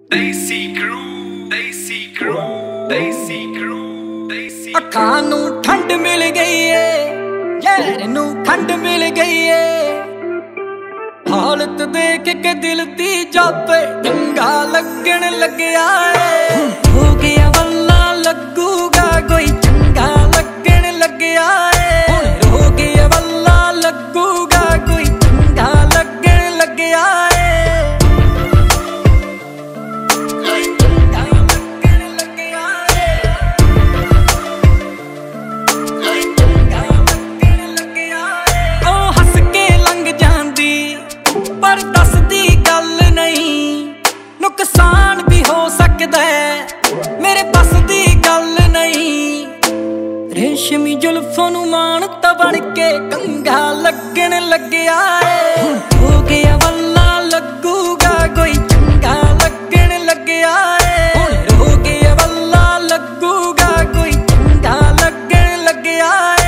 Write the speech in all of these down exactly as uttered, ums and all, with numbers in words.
ਦੇਸੀ ਕਰੂ ਦੇਸੀ ਕਰੂ ਦੇਸੀ ਕਰੂ ਦੇਸੀ ਅੱਖਾਂ ਨੂੰ ਠੰਡ ਮਿਲ ਗਈ ਏ, ਯਾਰ ਨੂੰ ਖੰਡ ਮਿਲ ਗਈ ਏ। ਹਾਲਤ ਦੇਖ ਕੇ ਦਿਲ ਦੀ ਜਾਪੇ ਚੰਗਾ ਲੱਗਣ ਲੱਗਿਆ ਏ। ਹੋ ਗਿਆ ਵੱਲਾ ਲੱਗੂਗਾ ਕੋਈ ਚੰਗਾ ਲੱਗਣ ਲੱਗਿਆ ਏ। ਹੁਣ ਹੋ ਗਿਆ ਵੱਲਾ ਲੱਗੂਗਾ ਕੋਈ ਚੰਗਾ ਲੱਗਣ ਲੱਗਿਆ ਏ। ਪਰ ਦੱਸਦੀ ਗੱਲ ਨਹੀਂ, ਨੁਕਸਾਨ ਵੀ ਹੋ ਸਕਦਾ ਮੇਰੇ ਬਸ ਦੀ ਗੱਲ ਨਹੀਂ। ਰੇਸ਼ਮੀ ਜ਼ੁਲਫਾਂ ਨੂੰ ਮਾਣ ਤਾਂ ਬਣ ਕੇ ਕੰਗਾ ਲੱਗਣ ਲੱਗਿਆ ਏ। ਹੋ ਗਿਆ ਵੱਲਾ ਲੱਗੂਗਾ ਕੋਈ ਚੰਗਾ ਲੱਗਣ ਲੱਗਿਆ ਏ। ਹੁਣ ਹੋ ਗਿਆ ਵੱਲਾ ਲੱਗੂਗਾ ਕੋਈ ਚੰਗਾ ਲੱਗਣ ਲੱਗਿਆ ਏ।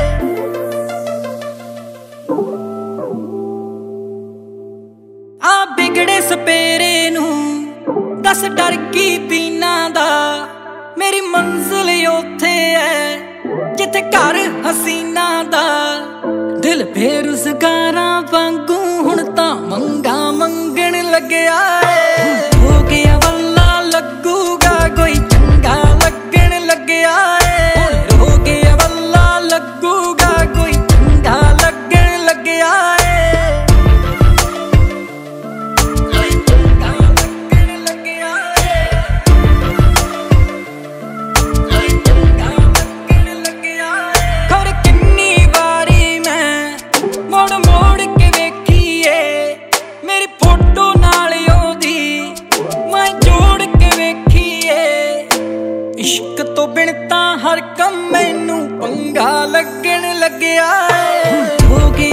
ਆ ਬਿਗੜੇ ਸਪੇਰੇ ਨੂੰ ਦੱਸ ਡਰ ਕੀ ਪੀਨਾ ਦਾ। ਮੇਰੀ ਮੰਜ਼ਿਲ ਉੱਥੇ ਐ ਜਿੱਥੇ ਘਰ ਹਸੀਨਾ ਦਾ। ਦਿਲ ਬੇਰੁਜ਼ਗਾਰਾਂ ਵਾਂਗੂ ਹੁਣ ਤਾਂ ਮੰਗਾ ਮੰਗਣ ਲੱਗਿਆ ਏ। ਹੋ ਗਿਆ ਵੱਲਾ ਲੱਗੂਗਾ ਕੋਈ ਚੰਗਾ ਲੱਗਣ ਲੱਗਿਆ ਏ। ਹੁਣ ਹੋ ਗਿਆ ਵੱਲਾ ਲੱਗੂਗਾ ਕੋਈ ਚੰਗਾ ਲੱਗਣ ਲੱਗਿਆ ਏ। ਇਸ਼ਕ ਤੋਂ ਬਿਨ ਤਾਂ ਹਰ ਕੰਮ ਮੈਨੂੰ ਪੰਗਾ ਲੱਗਣ ਲੱਗਿਆ ਏ। ਹੋ ਗਿਆ